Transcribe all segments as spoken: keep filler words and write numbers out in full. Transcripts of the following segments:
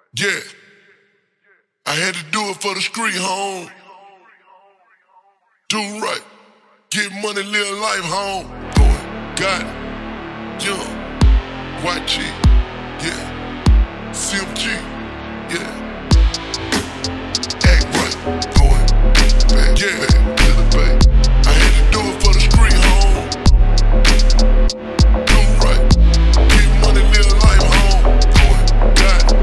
Yeah, I had to do it for the street, home. Do right, get money, live life, home. Going, got it, young, Y G, yeah, C M G, yeah. Act right, going, back, yeah, back to the bay. I had to do it for the street, home. Do right, get money, live life, home. Going, got it.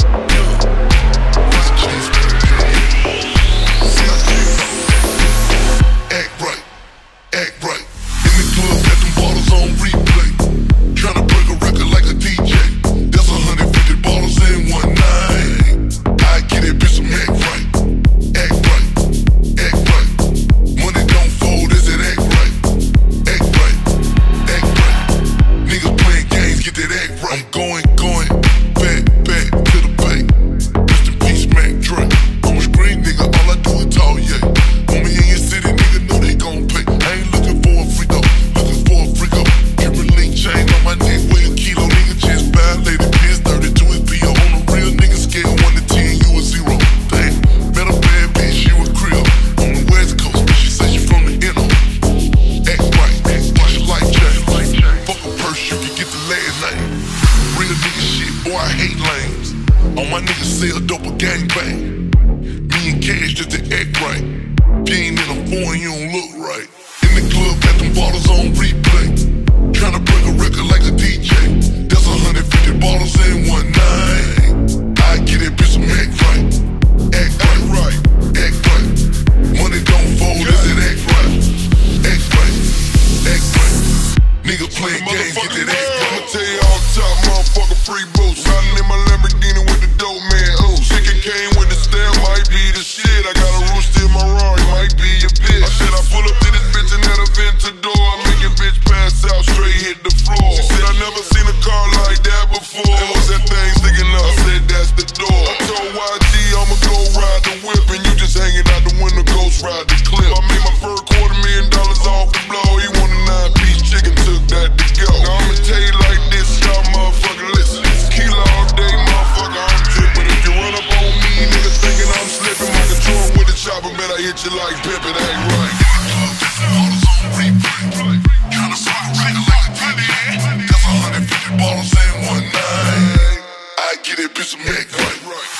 Act right, act right. In the club, got them bottles on replay. Tryna break a record like a D J. That's one hundred fifty bottles in one night. I get that bitch some act right. Act right, act right. Money don't fold, is it act right? Act right, act right. Niggas playing games, get that act right. I'm going, going, back, back to the bay. Rest in peace, Mac Dre. On the screen, nigga, all I do is talk, yeah. On me in your city, nigga, know they gon' pay. I ain't looking for a freak up, looking for a freak up. Cuban link chain on my neck, weigh a kilo, nigga, just violated. Biz thirty-two is P O on a real nigga scale, one to ten, you a zero. Damn, met a bad bitch, she was crib. On the west coast, but she say she from the inner. Act right, act right, your life change. Fuck a purse, you can get the last name. Real nigga shit, boy, I hate lames. All my niggas sell dope or gangbang. Me and Cash just to act right. If you ain't in a foreign, you don't look right. In the club, got them bottles on replay. Tryna break a record like a D J. That's one hundred fifty bottles in one night. I get that bitch some act right. Act right, right, act right. Money don't fold, is it act right? Act right, act right. Nigga playing games, get that act right. I'ma tell you off top, motherfucker, free boost. Riding in my Lamborghini with the dope man, ooh. Chicken came with the stare, might be the shit. I got a rooster in my Rari, might be your bitch. I said I pull up to this bitch and had a Ventador. I make your bitch pass out, straight hit the floor. She said I never seen a car like that before. And what's that thing sticking up? I said that's the door. I told Y G I'ma go ride the whip, and you just hanging out the window, ghost ride the clip. I made my first quarter million dollars off the blow. He want a nine-piece chicken, took that to go. Now I'ma tell you like this, y'all motherfucker, listen. Tequila all day, motherfucker, I'm trippin'. If you run up on me, nigga thinking I'm slipping, my control with the chopper, bet I hit you like pimpin', ain't right. Bottles on replay. Tryna break a record like a D J. That's one hundred fifty bottles in one night. I get that bitch some act right.